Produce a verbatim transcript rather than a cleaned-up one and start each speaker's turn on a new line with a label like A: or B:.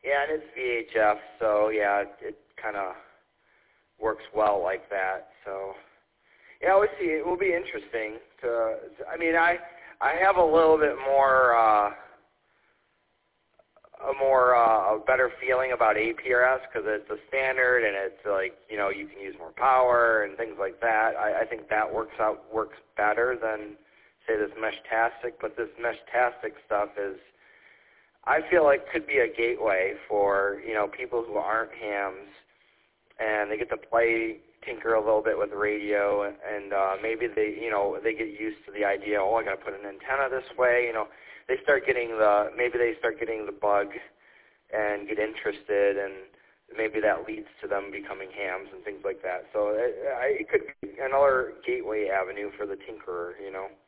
A: Yeah, and it's V H F, so yeah, it, it kind of works well like that. So yeah, we'll see. It will be interesting to. I mean, I I have a little bit more. Uh, a more uh, a better feeling about A P R S because it's a standard and it's like, you know, you can use more power and things like that. I, I think that works out works better than say this Meshtastic, but this Meshtastic stuff is, I feel like could be a gateway for, you know, people who aren't hams and they get to play, tinker a little bit with the radio and, and uh, maybe they, you know, they get used to the idea, oh, I got to put an antenna this way, you know. They start getting the, maybe they start getting the bug and get interested, and maybe that leads to them becoming hams and things like that. So it, it could be another gateway avenue for the tinkerer, you know.